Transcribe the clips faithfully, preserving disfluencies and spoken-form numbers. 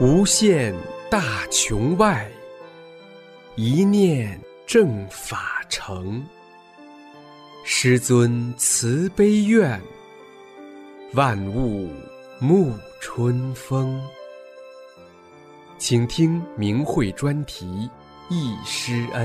无限大穹外，一念正法成。师尊慈悲愿，万物沐春风。请听明慧专题忆师恩。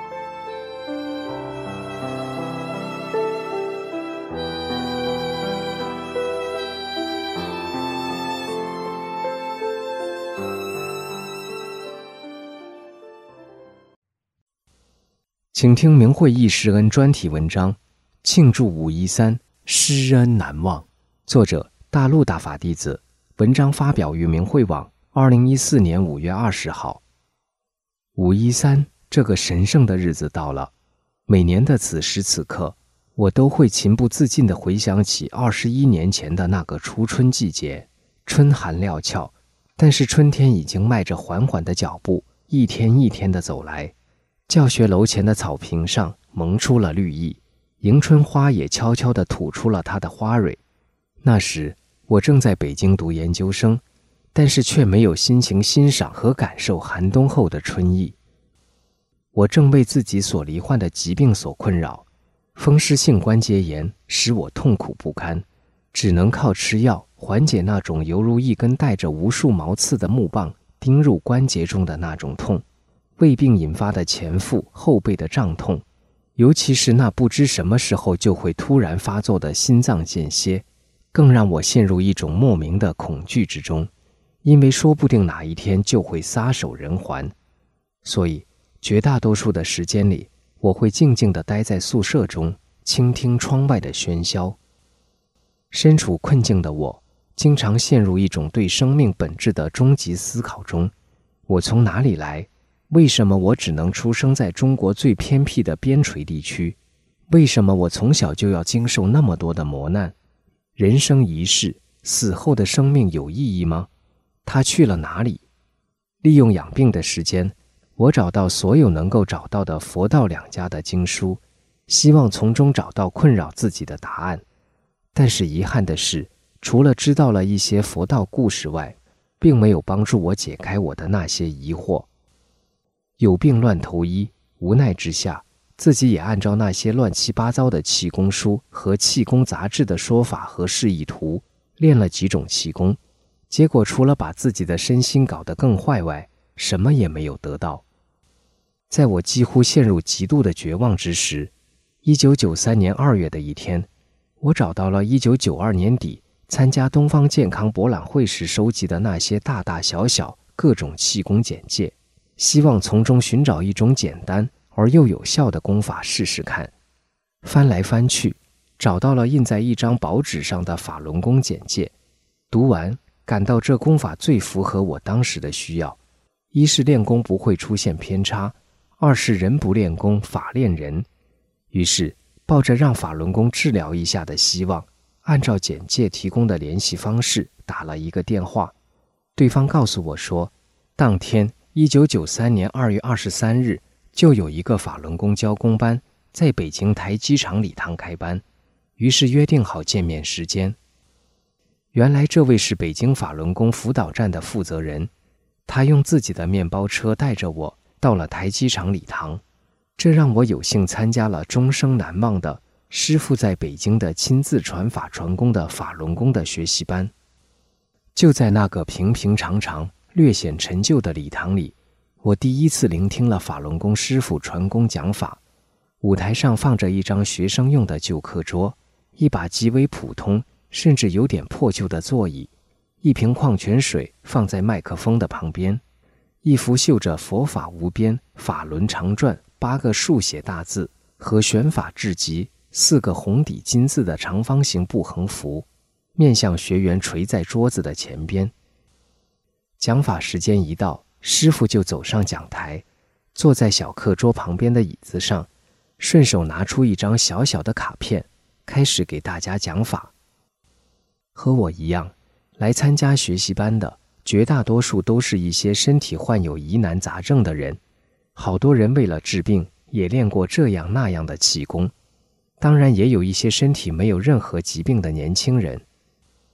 请听明慧忆师恩专题文章，庆祝五一三，师恩难忘。作者：大陆大法弟子。文章发表于明慧网，二零一四年五月二十号。五一三这个神圣的日子到了，每年的此时此刻，我都会情不自禁地回想起二十一年前的那个初春季节。春寒料峭，但是春天已经迈着缓缓的脚步，一天一天地走来。教学楼前的草坪上萌出了绿意，迎春花也悄悄地吐出了它的花蕊。那时我正在北京读研究生，但是却没有心情欣赏和感受寒冬后的春意。我正为自己所罹患的疾病所困扰，风湿性关节炎使我痛苦不堪，只能靠吃药缓解那种犹如一根带着无数毛刺的木棒钉入关节中的那种痛。胃病引发的前腹后背的胀痛，尤其是那不知什么时候就会突然发作的心脏间歇，更让我陷入一种莫名的恐惧之中，因为说不定哪一天就会撒手人寰。所以绝大多数的时间里，我会静静地待在宿舍中，倾听窗外的喧嚣。身处困境的我，经常陷入一种对生命本质的终极思考中。我从哪里来？为什么我只能出生在中国最偏僻的边陲地区？为什么我从小就要经受那么多的磨难？人生一世，死后的生命有意义吗？它去了哪里？利用养病的时间，我找到所有能够找到的佛道两家的经书，希望从中找到困扰自己的答案。但是遗憾的是，除了知道了一些佛道故事外，并没有帮助我解开我的那些疑惑。有病乱投医，无奈之下，自己也按照那些乱七八糟的气功书和气功杂志的说法和示意图，练了几种气功，结果除了把自己的身心搞得更坏外，什么也没有得到。在我几乎陷入极度的绝望之时，一九九三年二月的一天，我找到了一九九二年底参加东方健康博览会时收集的那些大大小小各种气功简介，希望从中寻找一种简单而又有效的功法试试看。翻来翻去，找到了印在一张薄纸上的法轮功简介。读完，感到这功法最符合我当时的需要。一是练功不会出现偏差，二是人不练功，法练人。于是，抱着让法轮功治疗一下的希望，按照简介提供的联系方式打了一个电话。对方告诉我说，当天一九九三年二月二十三日就有一个法轮功教功班在北京台机场礼堂开班，于是约定好见面时间。原来这位是北京法轮功辅导站的负责人，他用自己的面包车带着我到了台机场礼堂，这让我有幸参加了终生难忘的师父在北京的亲自传法传功的法轮功的学习班。就在那个平平常常略显陈旧的礼堂里，我第一次聆听了法轮功师父传功讲法。舞台上放着一张学生用的旧课桌，一把极为普通甚至有点破旧的座椅，一瓶矿泉水放在麦克风的旁边，一幅绣着佛法无边法轮常转八个竖写大字和玄法至极四个红底金字的长方形布横幅，面向学员垂在桌子的前边。讲法时间一到，师父就走上讲台，坐在小课桌旁边的椅子上，顺手拿出一张小小的卡片，开始给大家讲法。和我一样，来参加学习班的绝大多数都是一些身体患有疑难杂症的人，好多人为了治病也练过这样那样的气功，当然也有一些身体没有任何疾病的年轻人。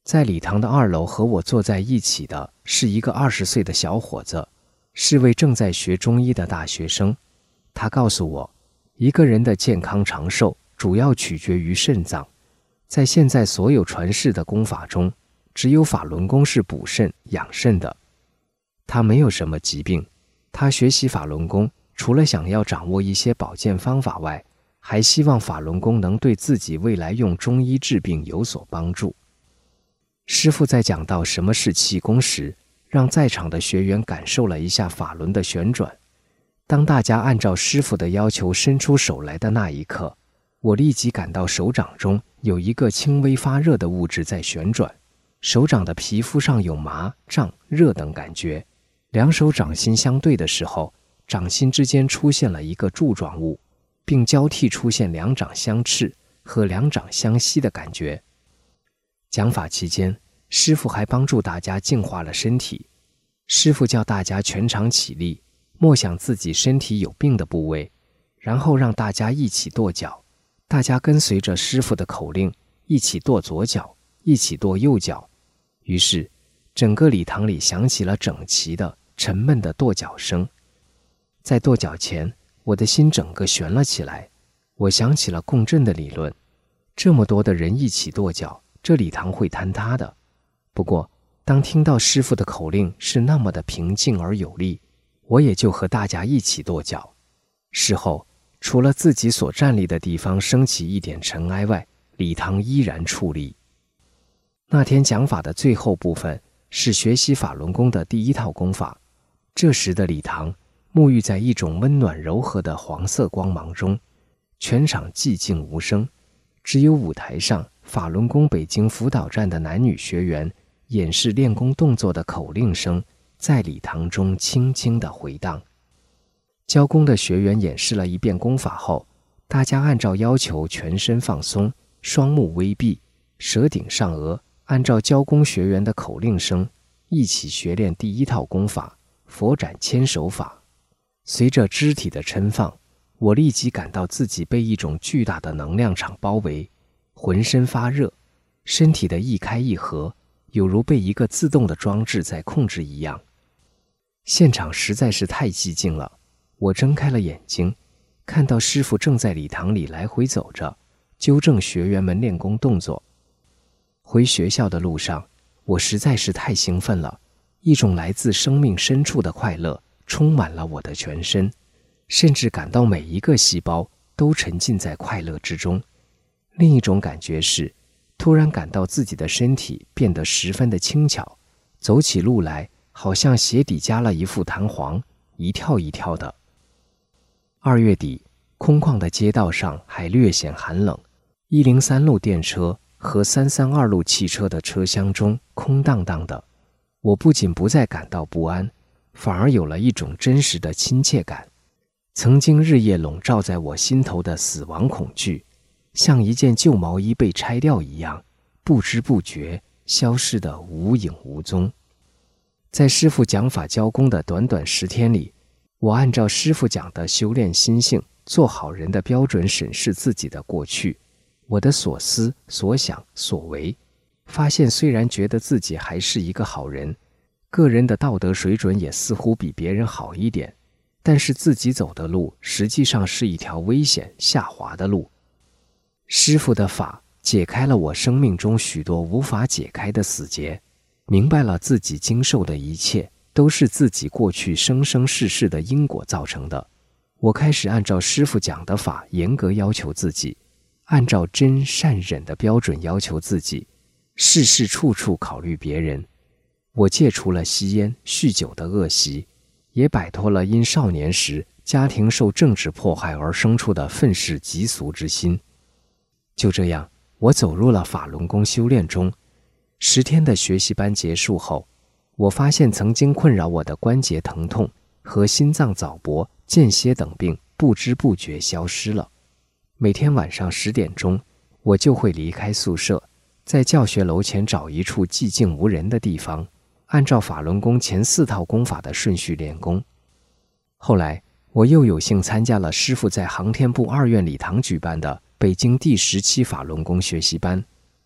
在礼堂的二楼和我坐在一起的是一个二十岁的小伙子，是位正在学中医的大学生。他告诉我，一个人的健康长寿主要取决于肾脏。在现在所有传世的功法中，只有法轮功是补肾养肾的。他没有什么疾病，他学习法轮功除了想要掌握一些保健方法外，还希望法轮功能对自己未来用中医治病有所帮助。师父在讲到什么是气功时，让在场的学员感受了一下法轮的旋转。当大家按照师父的要求伸出手来的那一刻，我立即感到手掌中有一个轻微发热的物质在旋转，手掌的皮肤上有麻、胀、热等感觉。两手掌心相对的时候，掌心之间出现了一个柱状物，并交替出现两掌相斥和两掌相吸的感觉。讲法期间，师父还帮助大家净化了身体。师父叫大家全场起立，默想自己身体有病的部位，然后让大家一起跺脚。大家跟随着师父的口令，一起跺左脚，一起跺右脚。于是，整个礼堂里响起了整齐的、沉闷的跺脚声。在跺脚前，我的心整个悬了起来。我想起了共振的理论，这么多的人一起跺脚，这礼堂会坍塌的。不过，当听到师父的口令是那么的平静而有力，我也就和大家一起跺脚。事后，除了自己所站立的地方升起一点尘埃外，礼堂依然矗立。那天讲法的最后部分是学习法轮功的第一套功法。这时的礼堂沐浴在一种温暖柔和的黄色光芒中，全场寂静无声，只有舞台上法轮功北京辅导站的男女学员演示练功动作的口令声在礼堂中轻轻地回荡。教功的学员演示了一遍功法后，大家按照要求全身放松，双目微闭，舌顶上颚，按照教功学员的口令声一起学练第一套功法佛展千手法。随着肢体的抻放，我立即感到自己被一种巨大的能量场包围，浑身发热，身体的一开一合有如被一个自动的装置在控制一样。现场实在是太寂静了，我睁开了眼睛，看到师父正在礼堂里来回走着，纠正学员们练功动作。回学校的路上，我实在是太兴奋了，一种来自生命深处的快乐充满了我的全身，甚至感到每一个细胞都沉浸在快乐之中。另一种感觉是，突然感到自己的身体变得十分的轻巧，走起路来好像鞋底加了一副弹簧，一跳一跳的。二月底，空旷的街道上还略显寒冷，一零三路电车和三三二路汽车的车厢中空荡荡的。我不仅不再感到不安，反而有了一种真实的亲切感。曾经日夜笼罩在我心头的死亡恐惧，像一件旧毛衣被拆掉一样，不知不觉消失得无影无踪。在师父讲法教功的短短十天里，我按照师父讲的修炼心性、做好人的标准审视自己的过去，我的所思所想所为，发现虽然觉得自己还是一个好人，个人的道德水准也似乎比别人好一点，但是自己走的路实际上是一条危险下滑的路。师父的法解开了我生命中许多无法解开的死结，明白了自己经受的一切都是自己过去生生世世的因果造成的。我开始按照师父讲的法严格要求自己，按照真善忍的标准要求自己，事事处处考虑别人。我戒除了吸烟、酗酒的恶习，也摆脱了因少年时家庭受政治迫害而生出的愤世嫉俗之心。就这样，我走入了法轮功修炼中。十天的学习班结束后，我发现曾经困扰我的关节疼痛和心脏早搏、间歇等病不知不觉消失了。每天晚上十点钟，我就会离开宿舍，在教学楼前找一处寂静无人的地方，按照法轮功前四套功法的顺序练功。后来，我又有幸参加了师父在航天部二院礼堂举办的北京第十期法轮功学习班，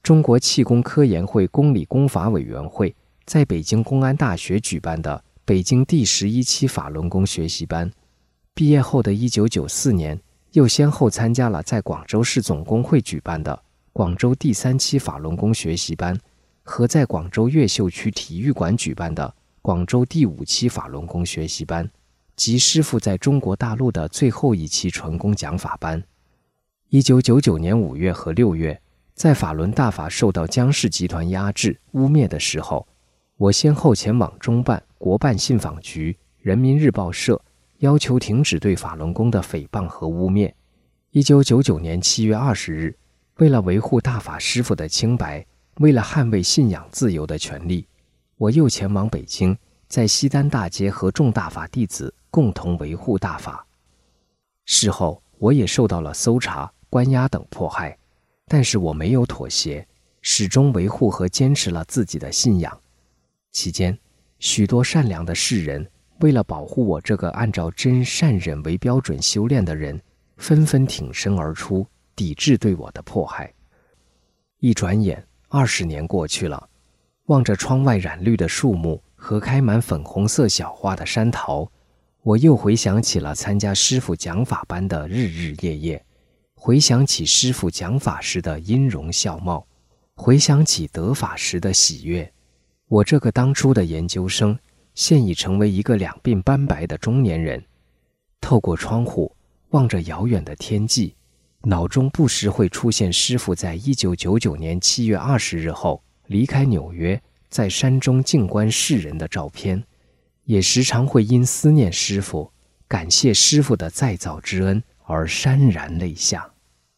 中国气功科研会公理公法委员会在北京公安大学举办的北京第十一期法轮功学习班。毕业后的一九九四年，又先后参加了在广州市总工会举办的广州第三期法轮功学习班和在广州越秀区体育馆举办的广州第五期法轮功学习班，及师父在中国大陆的最后一期纯功讲法班。一九九九年五月和六月，在法轮大法受到江氏集团压制污蔑的时候，我先后前往中办、国办信访局、人民日报社，要求停止对法轮功的诽谤和污蔑。一九九九年七月二十日，为了维护大法师父的清白，为了捍卫信仰自由的权利，我又前往北京，在西单大街和众大法弟子共同维护大法。事后，我也受到了搜查、关押等迫害，但是我没有妥协，始终维护和坚持了自己的信仰。期间，许多善良的世人为了保护我这个按照真善忍为标准修炼的人，纷纷挺身而出，抵制对我的迫害。一转眼，二十年过去了，望着窗外染绿的树木和开满粉红色小花的山桃，我又回想起了参加师父讲法班的日日夜夜，回想起师父讲法时的音容笑貌，回想起得法时的喜悦。我这个当初的研究生，现已成为一个两鬓斑白的中年人。透过窗户望着遥远的天际，脑中不时会出现师父在一九九九年七月二十日后离开纽约，在山中静观世人的照片，也时常会因思念师父，感谢师父的再造之恩而潸然泪下。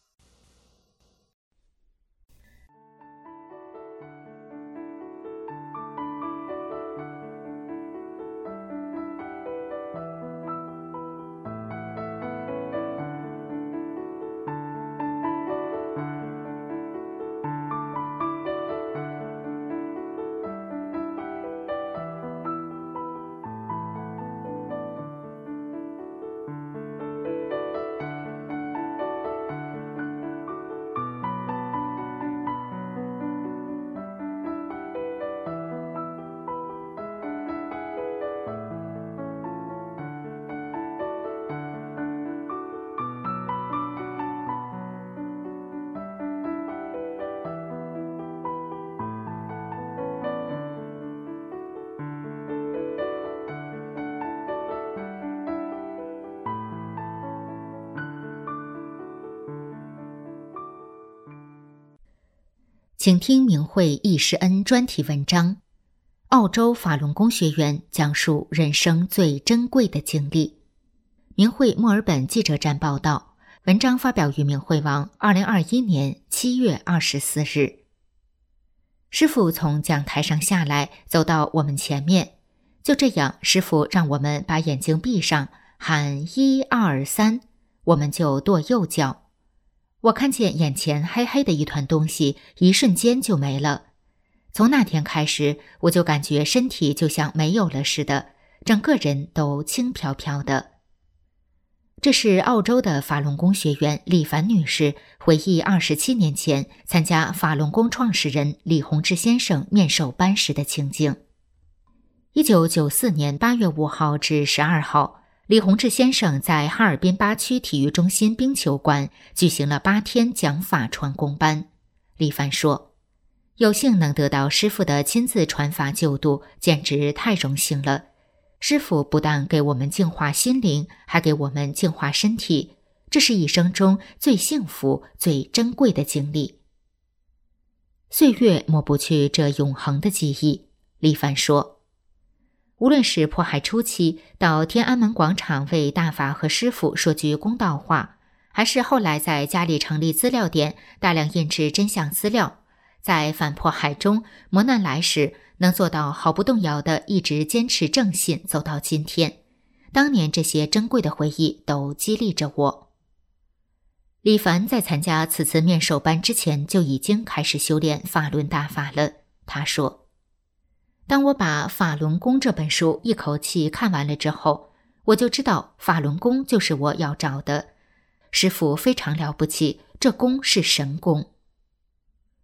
请听明慧易师恩专题文章，澳洲法轮功学员讲述人生最珍贵的经历。明慧墨尔本记者站报道，文章发表于明慧网二零二一年七月二十四日。师父从讲台上下来，走到我们前面，就这样，师父让我们把眼睛闭上，喊一二三，我们就跺右脚。我看见眼前黑黑的一团东西，一瞬间就没了。从那天开始，我就感觉身体就像没有了似的，整个人都轻飘飘的。这是澳洲的法轮功学员李凡女士回忆二十七年前参加法轮功创始人李洪志先生面授班时的情景。一九九四年八月五号至十二号，李洪志先生在哈尔滨八区体育中心冰球馆举行了八天讲法传功班。李凡说，有幸能得到师父的亲自传法救度，简直太荣幸了。师父不但给我们净化心灵，还给我们净化身体，这是一生中最幸福、最珍贵的经历。岁月抹不去这永恒的记忆，李凡说，无论是迫害初期到天安门广场为大法和师父说句公道话，还是后来在家里成立资料点，大量印制真相资料，在反迫害中磨难来时，能做到毫不动摇地一直坚持正信走到今天，当年这些珍贵的回忆都激励着我。李凡在参加此次面授班之前就已经开始修炼法轮大法了。他说，当我把《法轮功》这本书一口气看完了之后，我就知道法轮功就是我要找的。师父非常了不起，这功是神功。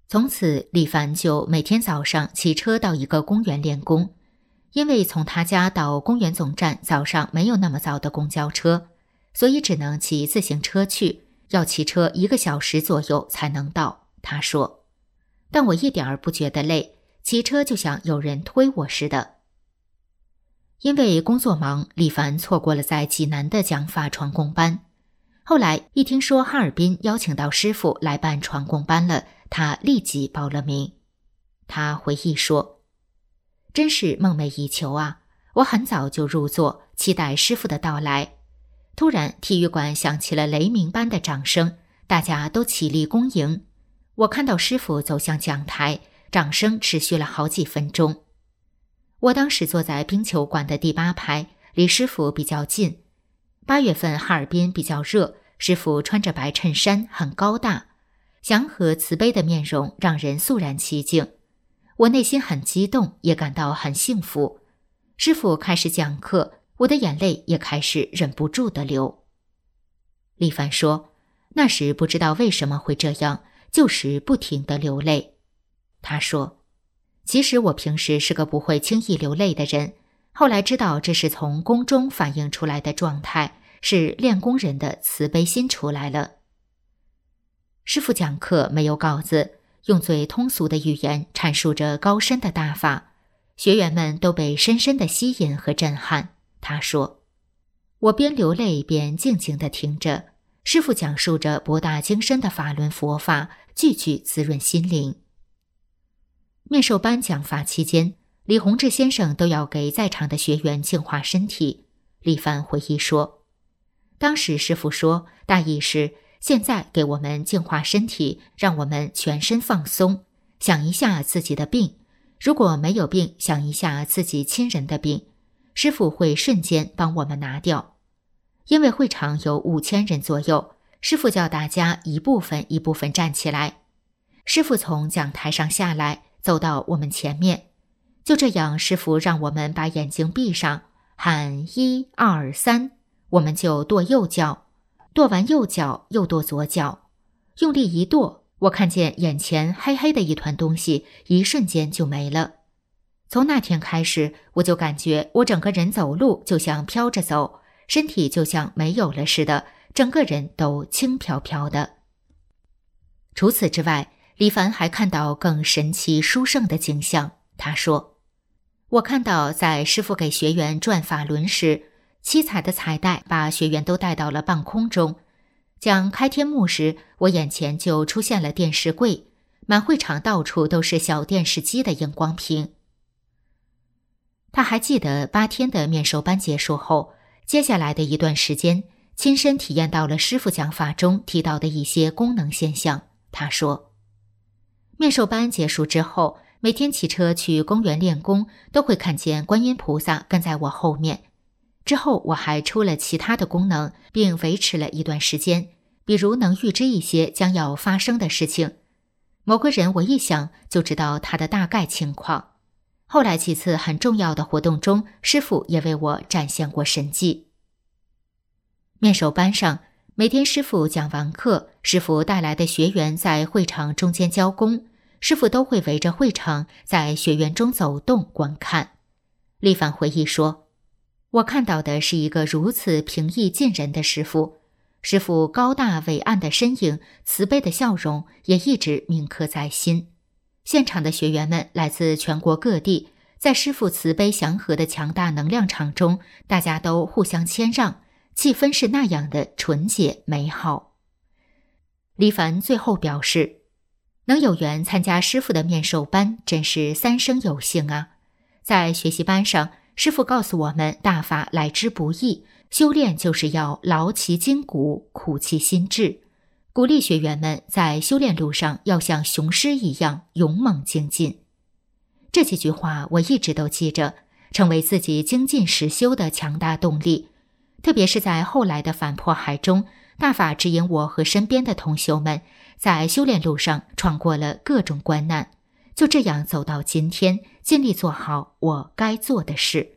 从此，李凡就每天早上骑车到一个公园练功，因为从他家到公园总站早上没有那么早的公交车，所以只能骑自行车去，要骑车一个小时左右才能到。他说，但我一点儿不觉得累，骑车就像有人推我似的。因为工作忙，李凡错过了在济南的讲法传功班。后来一听说哈尔滨邀请到师傅来办传功班了，他立即报了名。他回忆说，真是梦寐以求啊，我很早就入座，期待师傅的到来。突然体育馆响起了雷鸣般的掌声，大家都起立恭迎。我看到师傅走向讲台，掌声持续了好几分钟。我当时坐在冰球馆的第八排，离师傅比较近。八月份哈尔滨比较热，师傅穿着白衬衫，很高大，祥和慈悲的面容让人肃然起敬。我内心很激动，也感到很幸福。师傅开始讲课，我的眼泪也开始忍不住地流。李凡说，那时不知道为什么会这样，就是不停地流泪。他说，其实我平时是个不会轻易流泪的人，后来知道这是从宫中反映出来的状态，是练功人的慈悲心出来了。师父讲课没有稿子，用最通俗的语言阐述着高深的大法，学员们都被深深的吸引和震撼。他说，我边流泪边静静地听着，师父讲述着博大精深的法轮佛法，句句滋润心灵。面授班讲法期间，李洪志先生都要给在场的学员净化身体。李凡回忆说，当时师父说，大意是现在给我们净化身体，让我们全身放松，想一下自己的病，如果没有病，想一下自己亲人的病，师父会瞬间帮我们拿掉。因为会场有五千人左右，师父叫大家一部分一部分站起来。师父从讲台上下来，走到我们前面，就这样师父让我们把眼睛闭上，喊一二三，我们就跺右脚，跺完右脚又跺左脚，用力一跺，我看见眼前黑黑的一团东西一瞬间就没了。从那天开始，我就感觉我整个人走路就像飘着走，身体就像没有了似的，整个人都轻飘飘的。除此之外，李凡还看到更神奇殊胜的景象。他说，我看到在师父给学员转法轮时，七彩的彩带把学员都带到了半空中。讲开天幕时，我眼前就出现了电视柜，满会场到处都是小电视机的荧光屏。他还记得八天的面授班结束后，接下来的一段时间，亲身体验到了师父讲法中提到的一些功能现象。他说，面授班结束之后，每天骑车去公园练功，都会看见观音菩萨跟在我后面。之后我还出了其他的功能，并维持了一段时间，比如能预知一些将要发生的事情。某个人我一想就知道他的大概情况。后来几次很重要的活动中，师父也为我展现过神迹。面授班上，每天师父讲完课，师父带来的学员在会场中间教功，师父都会围着会场在学员中走动观看。李凡回忆说，我看到的是一个如此平易近人的师父，师父高大伟岸的身影，慈悲的笑容也一直铭刻在心。现场的学员们来自全国各地，在师父慈悲祥和的强大能量场中，大家都互相谦让，气氛是那样的纯洁美好。李凡最后表示，能有缘参加师父的面授班，真是三生有幸啊！在学习班上，师父告诉我们，大法来之不易，修炼就是要劳其筋骨，苦其心志，鼓励学员们在修炼路上要像雄狮一样勇猛精进。这几句话我一直都记着，成为自己精进实修的强大动力。特别是在后来的反迫害中，大法指引我和身边的同修们在修炼路上闯过了各种关难，就这样走到今天，尽力做好我该做的事。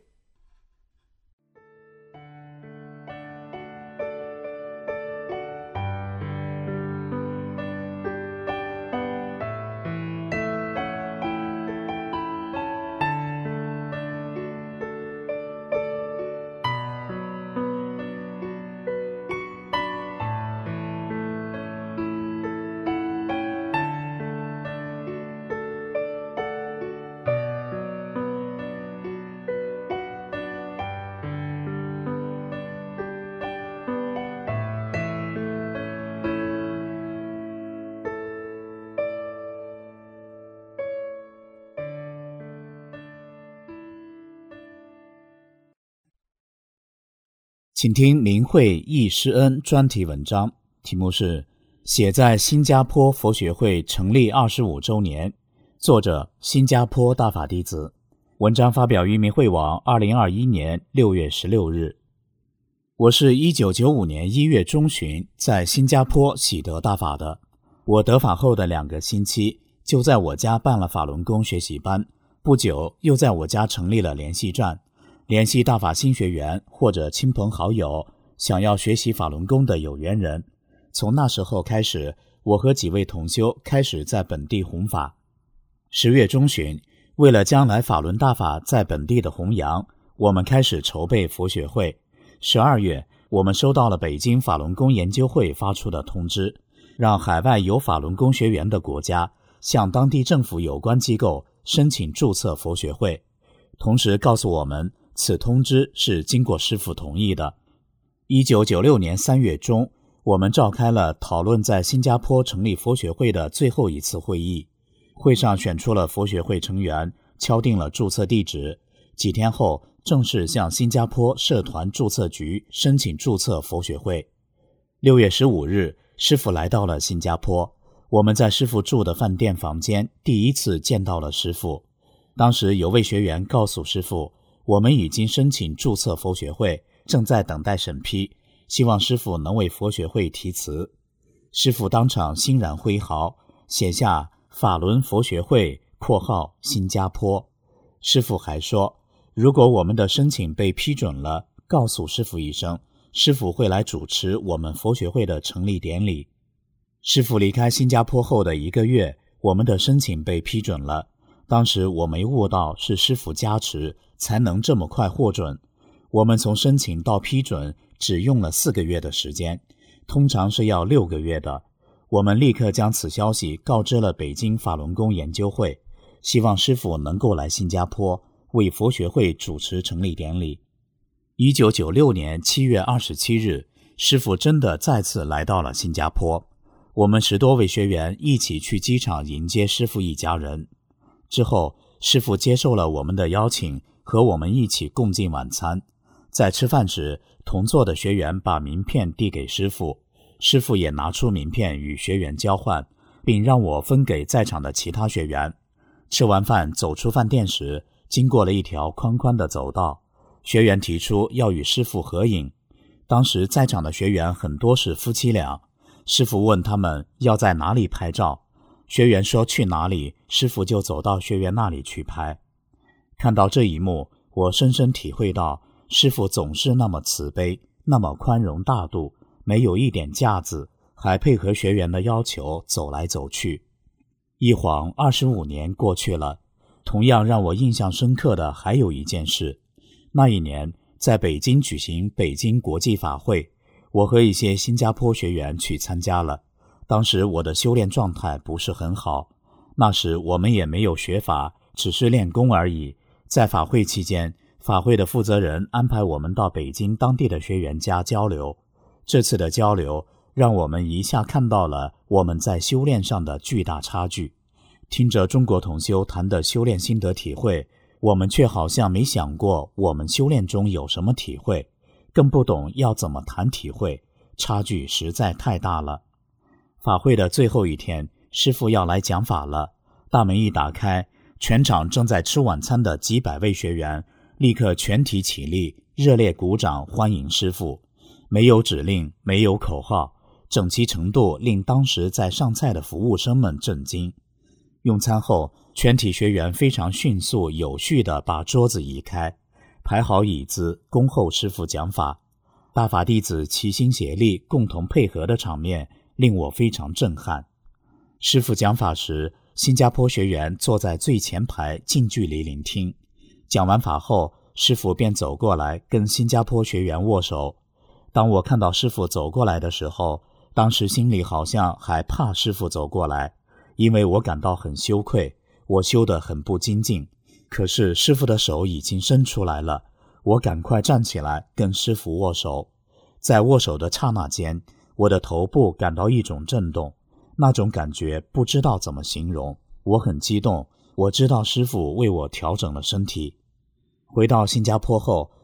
请听明慧易师恩专题文章，题目是写在新加坡佛学会成立二十五周年，作者新加坡大法弟子。文章发表于明慧网二零二一年六月十六日。我是一九九五年一月中旬在新加坡喜得大法的。我得法后的两个星期，就在我家办了法轮功学习班，不久又在我家成立了联系站，联系大法新学员或者亲朋好友想要学习法轮功的有缘人。从那时候开始，我和几位同修开始在本地弘法。十月中旬，为了将来法轮大法在本地的弘扬，我们开始筹备佛学会。十二月，我们收到了北京法轮功研究会发出的通知，让海外有法轮功学员的国家向当地政府有关机构申请注册佛学会，同时告诉我们此通知是经过师父同意的。一九九六年三月中，我们召开了讨论在新加坡成立佛学会的最后一次会议，会上选出了佛学会成员，敲定了注册地址。几天后，正式向新加坡社团注册局申请注册佛学会。六月十五日，师父来到了新加坡，我们在师父住的饭店房间第一次见到了师父。当时有位学员告诉师父，我们已经申请注册佛学会，正在等待审批，希望师父能为佛学会题词。师父当场欣然挥毫，写下法轮佛学会括号新加坡。师父还说，如果我们的申请被批准了，告诉师父一声，师父会来主持我们佛学会的成立典礼。师父离开新加坡后的一个月，我们的申请被批准了。当时我没悟到是师父加持才能这么快获准。我们从申请到批准只用了四个月的时间，通常是要六个月的。我们立刻将此消息告知了北京法轮功研究会，希望师父能够来新加坡为佛学会主持成立典礼。一九九六年七月二十七日，师父真的再次来到了新加坡。我们十多位学员一起去机场迎接师父一家人。之后，师父接受了我们的邀请，和我们一起共进晚餐。在吃饭时，同座的学员把名片递给师父，师父也拿出名片与学员交换，并让我分给在场的其他学员。吃完饭走出饭店时，经过了一条宽宽的走道，学员提出要与师父合影。当时在场的学员很多是夫妻俩，师父问他们要在哪里拍照，学员说去哪里，师父就走到学员那里去拍。看到这一幕，我深深体会到师父总是那么慈悲，那么宽容大度，没有一点架子，还配合学员的要求走来走去。一晃二十五年过去了，同样让我印象深刻的还有一件事。那一年在北京举行北京国际法会，我和一些新加坡学员去参加了。当时我的修炼状态不是很好，那时我们也没有学法，只是练功而已。在法会期间，法会的负责人安排我们到北京当地的学员家交流。这次的交流让我们一下看到了我们在修炼上的巨大差距。听着中国同修谈的修炼心得体会，我们却好像没想过我们修炼中有什么体会，更不懂要怎么谈体会，差距实在太大了。法会的最后一天，师父要来讲法了，大门一打开，全场正在吃晚餐的几百位学员立刻全体起立，热烈鼓掌欢迎师父。没有指令，没有口号，整齐程度令当时在上菜的服务生们震惊。用餐后，全体学员非常迅速有序地把桌子移开，排好椅子，恭候师父讲法。大法弟子齐心协力，共同配合的场面令我非常震撼。师父讲法时，新加坡学员坐在最前排近距离聆听。讲完法后，师父便走过来跟新加坡学员握手。当我看到师父走过来的时候，当时心里好像还怕师父走过来，因为我感到很羞愧，我修得很不精进。可是师父的手已经伸出来了，我赶快站起来跟师父握手。在握手的刹那间，我的头部感到一种震动，那种感觉不知道怎么形容。我很激动，我知道师父为我调整了身体。回到新加坡后，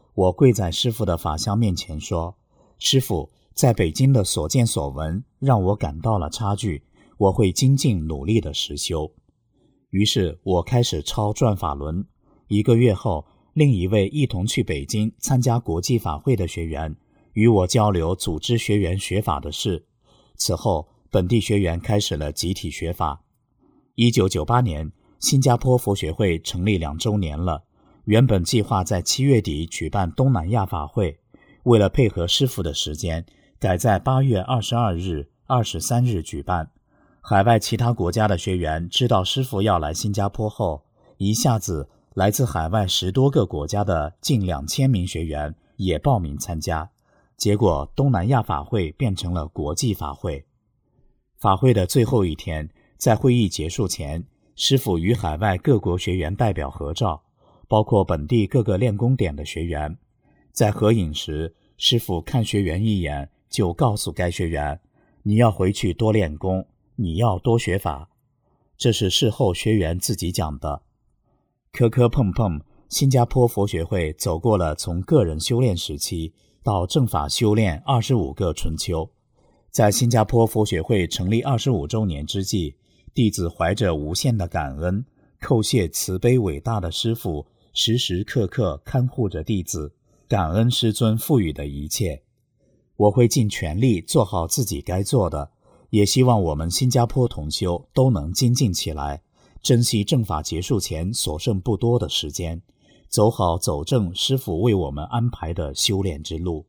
我跪在师父的法相面前说，师父，在北京的所见所闻让我感到了差距，我会精进努力的实修。于是我开始抄转法轮。一个月后，另一位一同去北京参加国际法会的学员与我交流组织学员学法的事。此后，本地学员开始了集体学法。一九九八年，新加坡佛学会成立两周年了。原本计划在七月底举办东南亚法会，为了配合师父的时间，改在八月二十二日、二十三日举办。海外其他国家的学员知道师父要来新加坡后，一下子来自海外十多个国家的近两千名学员也报名参加。结果东南亚法会变成了国际法会。法会的最后一天，在会议结束前，师父与海外各国学员代表合照，包括本地各个练功点的学员。在合影时，师父看学员一眼，就告诉该学员，你要回去多练功，你要多学法。这是事后学员自己讲的。磕磕碰碰，新加坡佛学会走过了从个人修炼时期到正法修炼二十五个春秋。在新加坡佛学会成立二十五周年之际，弟子怀着无限的感恩，叩谢慈悲伟大的师父时时刻刻看护着弟子，感恩师尊赋予的一切。我会尽全力做好自己该做的，也希望我们新加坡同修都能精进起来，珍惜正法结束前所剩不多的时间，走好走正师父为我们安排的修炼之路。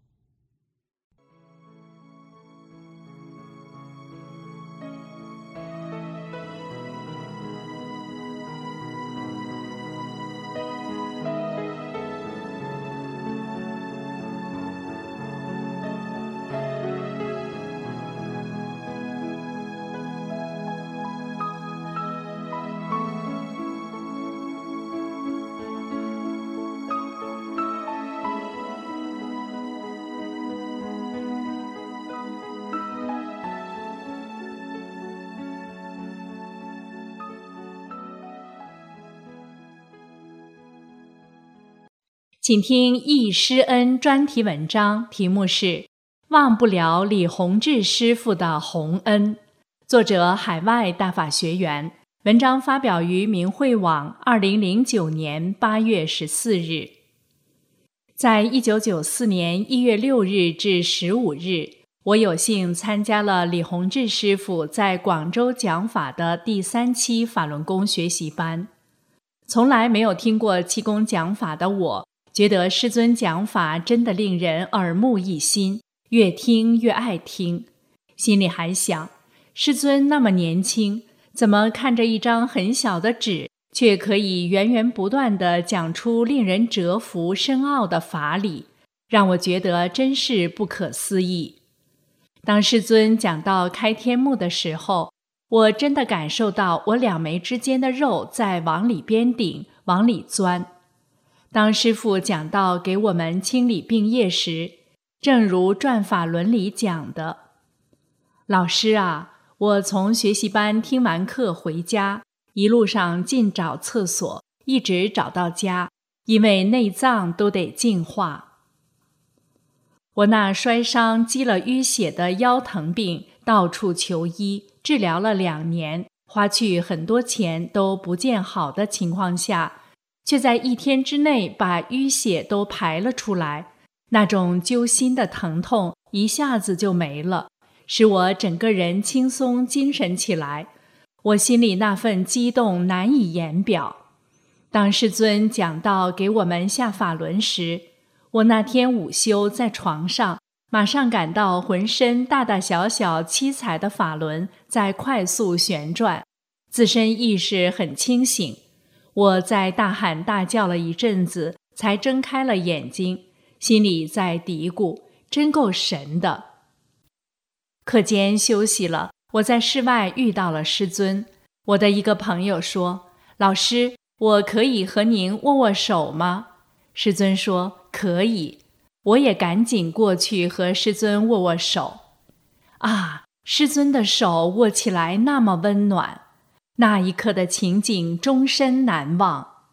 请听易师恩专题文章，题目是忘不了李洪志师父的洪恩，作者海外大法学员，文章发表于明慧网二零零九年八月十四日。在一九九四年一月六日至十五日，我有幸参加了李洪志师父在广州讲法的第三期法轮功学习班。从来没有听过气功讲法的我，觉得师尊讲法真的令人耳目一新，越听越爱听。心里还想，师尊那么年轻，怎么看着一张很小的纸，却可以源源不断地讲出令人折服深奥的法理，让我觉得真是不可思议。当师尊讲到开天目的时候，我真的感受到我两眉之间的肉在往里边顶，往里钻。当师父讲到给我们清理病业时，正如转法轮里讲的，老师啊，我从学习班听完课回家，一路上尽找厕所，一直找到家，因为内脏都得净化。我那摔伤积了淤血的腰疼病到处求医，治疗了两年，花去很多钱都不见好的情况下，却在一天之内把淤血都排了出来，那种揪心的疼痛一下子就没了，使我整个人轻松精神起来。我心里那份激动难以言表。当师尊讲到给我们下法轮时，我那天午休在床上，马上感到浑身大大小小七彩的法轮在快速旋转，自身意识很清醒。我在大喊大叫了一阵子，才睁开了眼睛，心里在嘀咕，真够神的。课间休息了，我在室外遇到了师尊。我的一个朋友说，老师，我可以和您握握手吗？师尊说可以。我也赶紧过去和师尊握握手。啊，师尊的手握起来那么温暖，那一刻的情景终身难忘。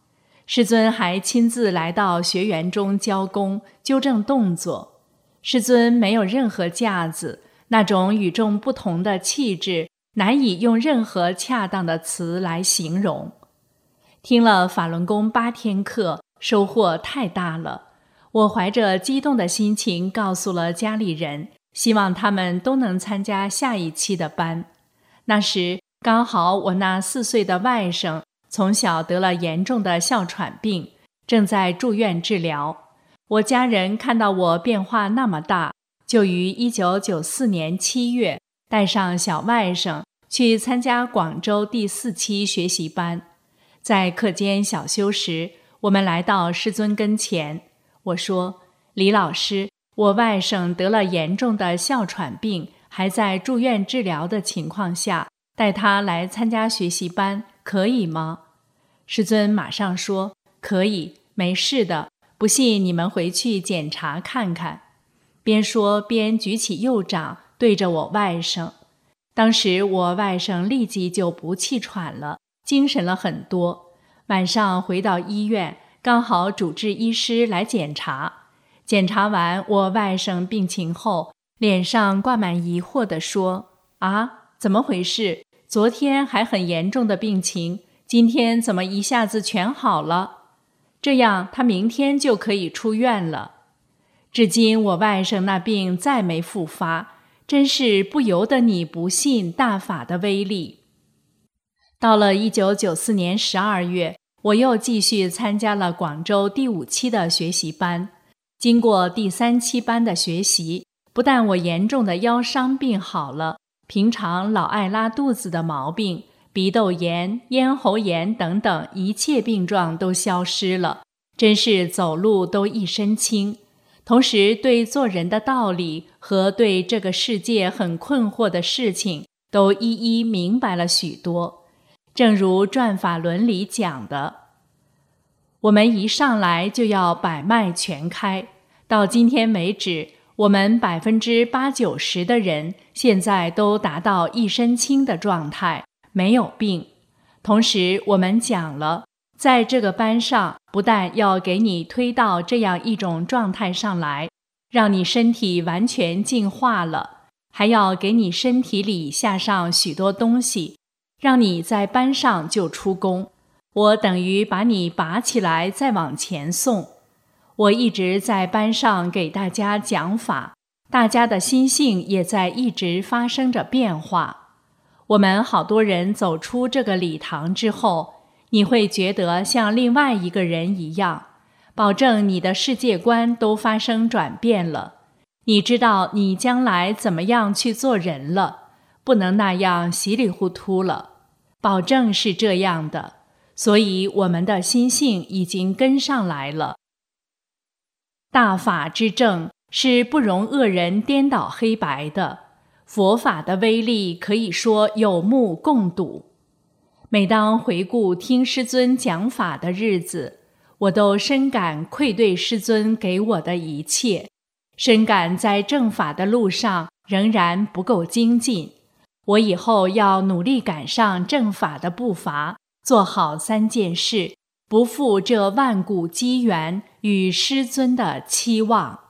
师尊还亲自来到学园中教功，纠正动作。师尊没有任何架子，那种与众不同的气质，难以用任何恰当的词来形容。听了法轮功八天课，收获太大了。我怀着激动的心情告诉了家里人，希望他们都能参加下一期的班。那时刚好我那四岁的外甥从小得了严重的哮喘病，正在住院治疗。我家人看到我变化那么大，就于一九九四年七月带上小外甥去参加广州第四期学习班。在课间小休时，我们来到师尊跟前，我说：李老师，我外甥得了严重的哮喘病，还在住院治疗的情况下，带他来参加学习班，可以吗？师尊马上说：可以，没事的，不信你们回去检查看看。边说边举起右掌对着我外甥。当时我外甥立即就不气喘了，精神了很多。晚上回到医院，刚好主治医师来检查。检查完我外甥病情后，脸上挂满疑惑地说：啊，怎么回事？昨天还很严重的病情，今天怎么一下子全好了？这样他明天就可以出院了。至今我外甥那病再没复发，真是不由得你不信大法的威力。到了一九九四年十二月，我又继续参加了广州第五期的学习班。经过第三期班的学习，不但我严重的腰伤病好了，平常老爱拉肚子的毛病、鼻窦炎、咽喉炎等等一切病状都消失了，真是走路都一身轻。同时对做人的道理和对这个世界很困惑的事情都一一明白了许多。正如转法轮里讲的，我们一上来就要百脉全开。到今天为止，我们百分之八九十的人现在都达到一身轻的状态，没有病。同时我们讲了，在这个班上不但要给你推到这样一种状态上来，让你身体完全净化了，还要给你身体里下上许多东西，让你在班上就出功。我等于把你拔起来再往前送。我一直在班上给大家讲法，大家的心性也在一直发生着变化。我们好多人走出这个礼堂之后，你会觉得像另外一个人一样，保证你的世界观都发生转变了。你知道你将来怎么样去做人了，不能那样稀里糊涂了，保证是这样的。所以我们的心性已经跟上来了。大法之正是不容恶人颠倒黑白的，佛法的威力可以说有目共睹。每当回顾听师尊讲法的日子，我都深感愧对师尊给我的一切，深感在正法的路上仍然不够精进。我以后要努力赶上正法的步伐，做好三件事，不负这万古机缘与师尊的期望。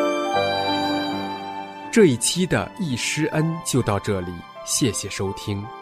这一期的易师恩就到这里，谢谢收听。